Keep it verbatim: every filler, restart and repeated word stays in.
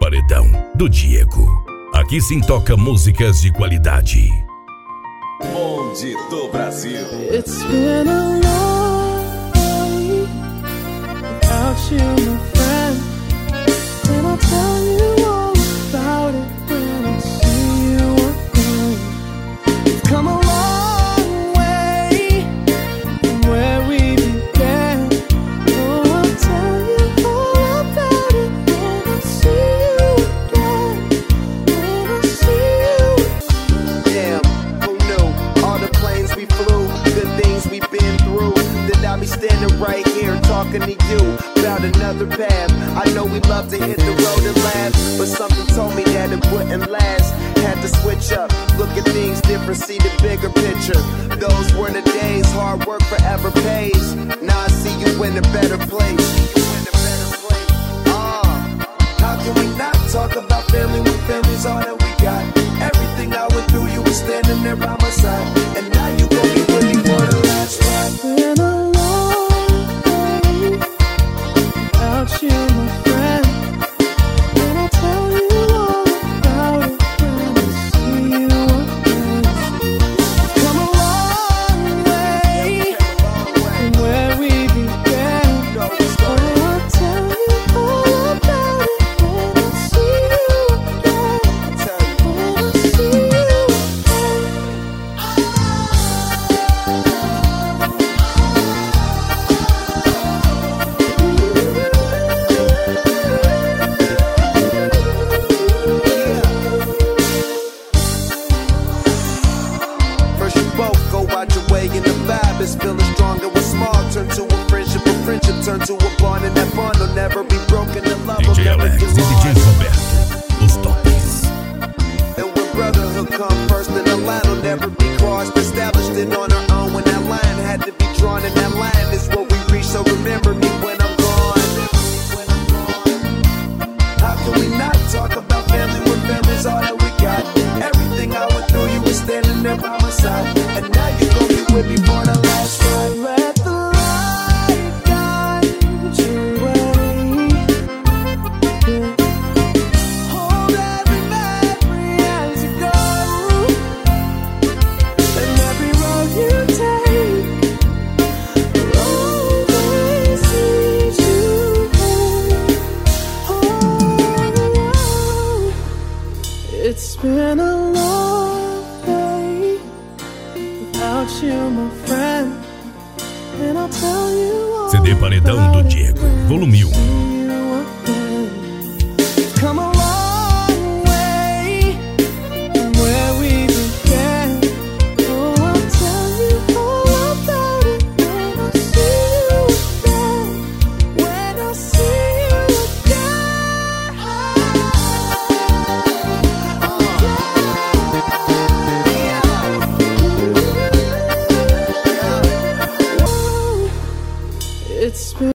Paredão do Diego. Aqui sim toca músicas de qualidade. Bonde do Brasil. It's been a long day without you, my friend, and I'll tell you all about it when I see you again. We've come a long way from where we began. Oh, I'll tell you all about it when I see you again. When I see you. Damn, who knew? All the planes we flew, good things we've been through. That I'll be standing right here talking to you about another path. I know we love to hit the road and laugh, but something told me that it wouldn't last. Had to switch up, look at things different, see the bigger picture. Those were the days, hard work forever pays. Now I see you in a better place. Ah, how can we not talk about family when family's all that we got? Everything I went through, you were standing there by my side, and now you gon' be with me for the last ride. Been a long day without you, my friend, and I'll tell you all about it when I see you again. Come a long way from where we began. Oh, I'll tell you all about it when I see you again. When I see you again. First you both go out your way and the vibe is feeling stronger. What's small turn to a friendship, a friendship turn to a bond, and that bond will never be broken. The love will D J never Alex get e D J lost. Roberto, os tops. And when brotherhood come first, then the line will never be crossed. Established it on our own when that line had to be drawn, and that line is what we reach. So remember me when I'm gone. How can we not talk about family when family's all that we got? Everything I went through, you were standing there by my side, and now you gon' be with me for the last ride. Let the light guide your way. Hold every memory as you go, and every road you take will always lead you home. Oh, it's been a long day without you, my friend, and I'll tell you all C D Paredão do about it Diego, when I volume um. see